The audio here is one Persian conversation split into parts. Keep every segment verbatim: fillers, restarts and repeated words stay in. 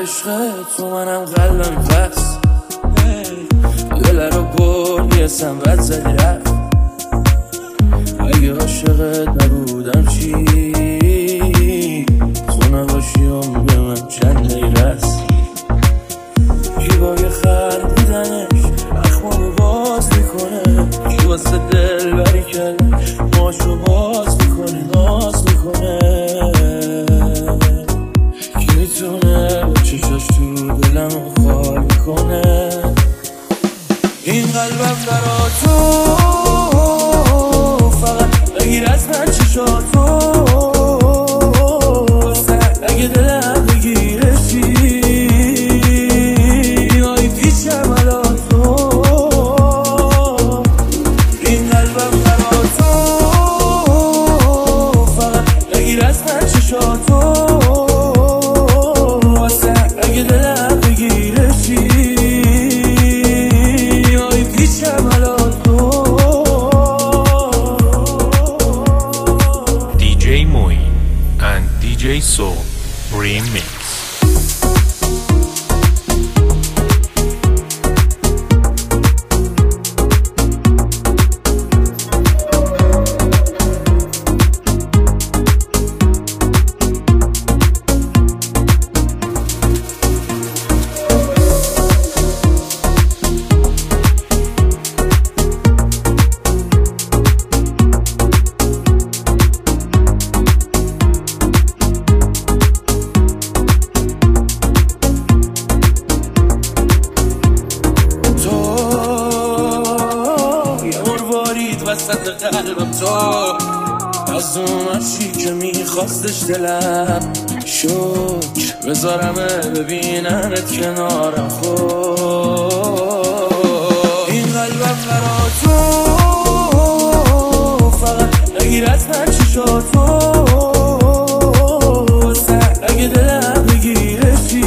عشق تو منم قلبم بس دل رو بردی اسم بد زدی رفت. اگه عاشقت نبودم چی تو نباشی هم به من چند نیرس. کی با یه خندیدنش اخمامو باز میکنه، کی واسه دل بری کرده ماشو باز میکنه ناز میکنه. کی میتونه با چشاش تو دلمو خال کنه. این قلبم برا تو فقط بگیر از من چشاتو. اگه دلم بگیره چی آی پیچم الان تو. این قلبم برا تو فقط بگیر از من چشاتو. اگه دلم بگیره چی D J Moin and D J Soul Remix. وسط قلبم تو از اون عرشی که میخواستش دلم شکر بذارمه ببیننت کنارم. خود این قلبم برا تو فقط بگیر از من چشاتو. اگه دلم بگیره چی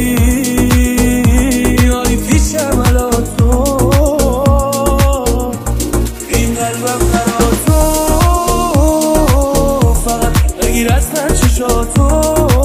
آی پیچم الان تو. قلبم برا تو فقط بگیر از من چشاتو.